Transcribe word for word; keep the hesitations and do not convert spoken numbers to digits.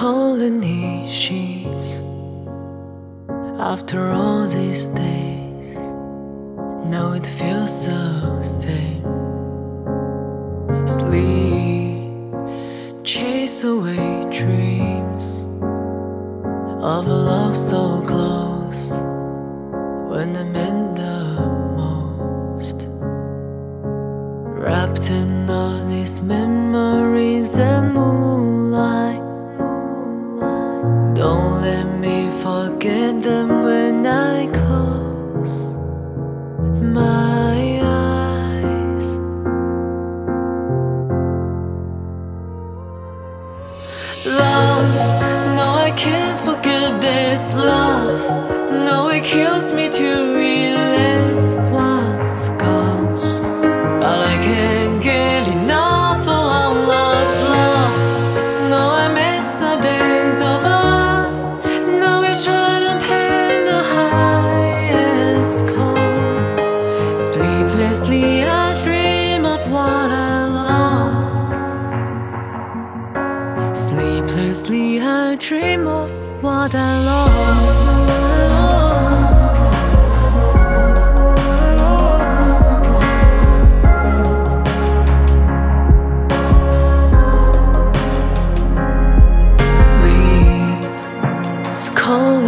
colony sheets. After all these days, now it feels the same. Sleep, chase away dreams of a love so close when I meant the most. Wrapped in all these memories and moonlight, don't let me forget them when I close my eyes. Love, no, I can't forget this love. No, it kills me to relive what's gone, but I can't get enough of our lost love. No, I miss the days of us. Now we try to pay the highest cost. Sleeplessly I dream of what I lost. Sleeplessly I dream of what I lost. Sleep is cold